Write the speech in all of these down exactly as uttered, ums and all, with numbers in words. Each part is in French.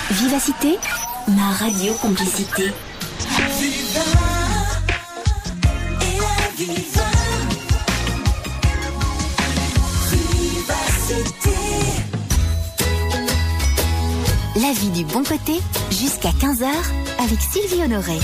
Vivacité, ma radio complicité. Viva et la Viva. Vivacité. La vie du bon côté, jusqu'à quinze heures, avec Sylvie Honoré.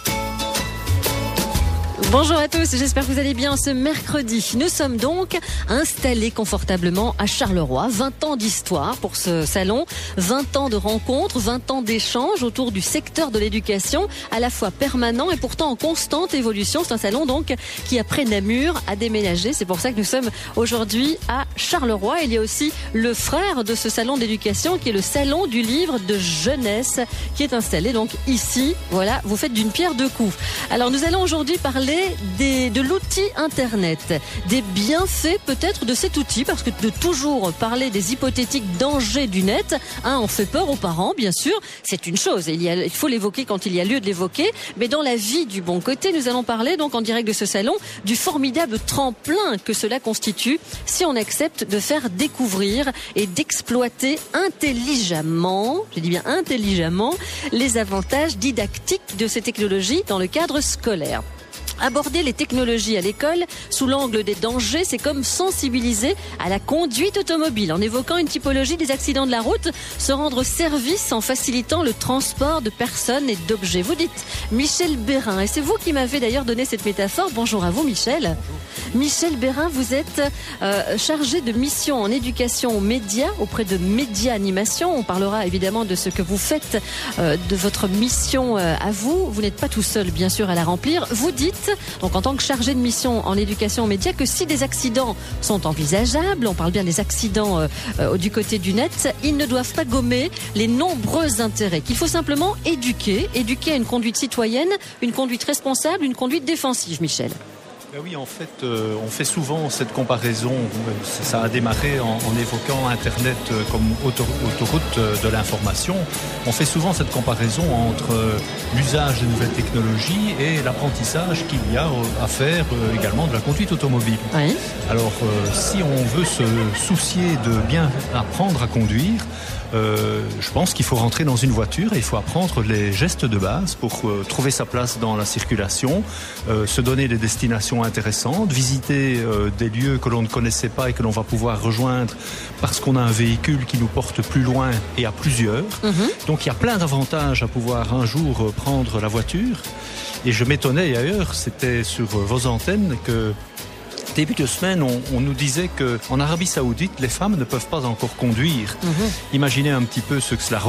Bonjour à tous, j'espère que vous allez bien ce mercredi. Nous sommes donc installés confortablement à Charleroi. vingt ans d'histoire pour ce salon, vingt ans de rencontres, vingt ans d'échanges autour du secteur de l'éducation, à la fois permanent et pourtant en constante évolution. C'est un salon donc qui, après Namur, a déménagé. C'est pour ça que nous sommes aujourd'hui à Charleroi. Il y a aussi le frère de ce salon d'éducation qui est le salon du livre de jeunesse qui est installé donc ici. Voilà, vous faites d'une pierre deux coups. Alors nous allons aujourd'hui parler Des, de l'outil Internet, des bienfaits peut-être de cet outil, parce que de toujours parler des hypothétiques dangers du net, hein, on fait peur aux parents, bien sûr, c'est une chose, il, y a, il faut l'évoquer quand il y a lieu de l'évoquer, mais dans la vie du bon côté, nous allons parler donc en direct de ce salon du formidable tremplin que cela constitue si on accepte de faire découvrir et d'exploiter intelligemment, je dis bien intelligemment, les avantages didactiques de ces technologies dans le cadre scolaire. Aborder les technologies à l'école sous l'angle des dangers, c'est comme sensibiliser à la conduite automobile en évoquant une typologie des accidents de la route, se rendre service en facilitant le transport de personnes et d'objets. Vous dites Michel Bérin, et c'est vous qui m'avez d'ailleurs donné cette métaphore. Bonjour à vous Michel. Bonjour. Michel Bérin, vous êtes euh, chargé de mission en éducation aux médias auprès de Média Animation. On parlera évidemment de ce que vous faites, euh, de votre mission euh, à vous. Vous n'êtes pas tout seul bien sûr à la remplir. Vous dites donc en tant que chargé de mission en éducation aux médias que si des accidents sont envisageables, on parle bien des accidents euh, euh, du côté du net, ils ne doivent pas gommer les nombreux intérêts, qu'il faut simplement éduquer, éduquer à une conduite citoyenne, une conduite responsable, une conduite défensive, Michel. Ben oui, en fait, euh, on fait souvent cette comparaison. Ça a démarré en, en évoquant Internet comme auto, autoroute de l'information. On fait souvent cette comparaison entre euh, l'usage de nouvelles technologies et l'apprentissage qu'il y a à faire euh, également de la conduite automobile. Oui. Alors, euh, si on veut se soucier de bien apprendre à conduire, Euh, je pense qu'il faut rentrer dans une voiture et il faut apprendre les gestes de base pour euh, trouver sa place dans la circulation, euh, se donner des destinations intéressantes, visiter euh, des lieux que l'on ne connaissait pas et que l'on va pouvoir rejoindre parce qu'on a un véhicule qui nous porte plus loin et à plusieurs. Mm-hmm. Donc il y a plein d'avantages à pouvoir un jour euh, prendre la voiture. Et je m'étonnais d'ailleurs, c'était sur euh, vos antennes que début de semaine, on, on nous disait qu'en Arabie Saoudite, les femmes ne peuvent pas encore conduire. Mmh. Imaginez un petit peu ce que cela